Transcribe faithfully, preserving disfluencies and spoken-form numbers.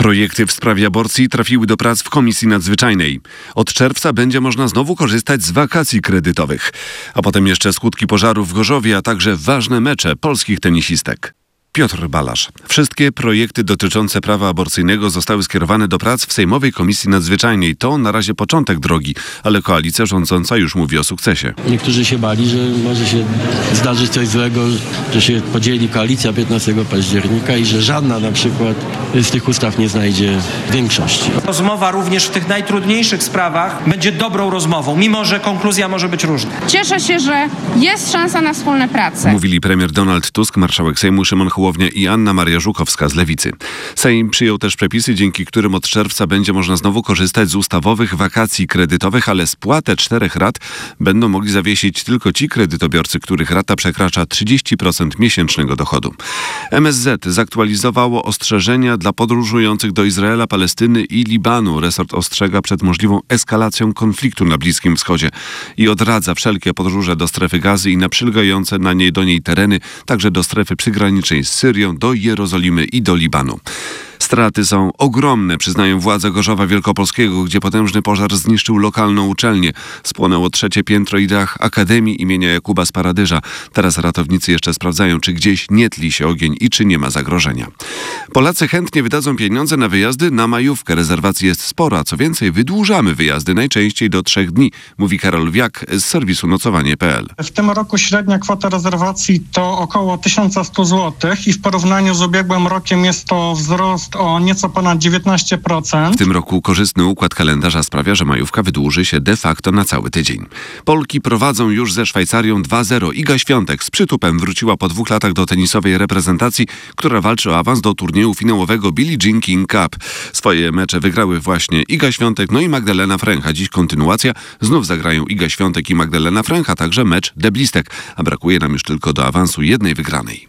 Projekty w sprawie aborcji trafiły do prac w Komisji Nadzwyczajnej. Od czerwca będzie można znowu korzystać z wakacji kredytowych. A potem jeszcze skutki pożaru w Gorzowie, a także ważne mecze polskich tenisistek. Piotr Balasz. Wszystkie projekty dotyczące prawa aborcyjnego zostały skierowane do prac w Sejmowej Komisji Nadzwyczajnej. To na razie początek drogi, ale koalicja rządząca już mówi o sukcesie. Niektórzy się bali, że może się zdarzyć coś złego, że się podzieli koalicja piętnastego października i że żadna na przykład z tych ustaw nie znajdzie większości. Rozmowa również w tych najtrudniejszych sprawach będzie dobrą rozmową, mimo że konkluzja może być różna. Cieszę się, że jest szansa na wspólne prace. Mówili premier Donald Tusk, marszałek Sejmu Szymon Hołownia i Anna Maria Żukowska z Lewicy. Sejm przyjął też przepisy, dzięki którym od czerwca będzie można znowu korzystać z ustawowych wakacji kredytowych, ale spłatę czterech rat będą mogli zawiesić tylko ci kredytobiorcy, których rata przekracza trzydzieści procent miesięcznego dochodu. M S Z zaktualizowało ostrzeżenia dla podróżujących do Izraela, Palestyny i Libanu. Resort ostrzega przed możliwą eskalacją konfliktu na Bliskim Wschodzie i odradza wszelkie podróże do strefy Gazy i na przylegające na niej do niej tereny, także do strefy przygranicznej z Syrią, do Jerozolimy i do Libanu. Straty są ogromne, przyznają władze Gorzowa Wielkopolskiego, gdzie potężny pożar zniszczył lokalną uczelnię. Spłonęło trzecie piętro i dach Akademii imienia Jakuba z Paradyża. Teraz ratownicy jeszcze sprawdzają, czy gdzieś nie tli się ogień i czy nie ma zagrożenia. Polacy chętnie wydadzą pieniądze na wyjazdy na majówkę. Rezerwacji jest sporo, a co więcej, wydłużamy wyjazdy najczęściej do trzech dni, mówi Karol Wiak z serwisu nocowanie kropka pe el. W tym roku średnia kwota rezerwacji to około tysiąc sto złotych i w porównaniu z ubiegłym rokiem jest to wzrost o nieco ponad dziewiętnaście procent. W tym roku korzystny układ kalendarza sprawia, że majówka wydłuży się de facto na cały tydzień. Polki prowadzą już ze Szwajcarią dwa zero. Iga Świątek z przytupem wróciła po dwóch latach do tenisowej reprezentacji, która walczy o awans do turnieju finałowego Billie Jean King Cup. Swoje mecze wygrały właśnie Iga Świątek, no i Magdalena Fręch. Dziś kontynuacja. Znów zagrają Iga Świątek i Magdalena Fręch, a także mecz deblistek. A brakuje nam już tylko do awansu jednej wygranej.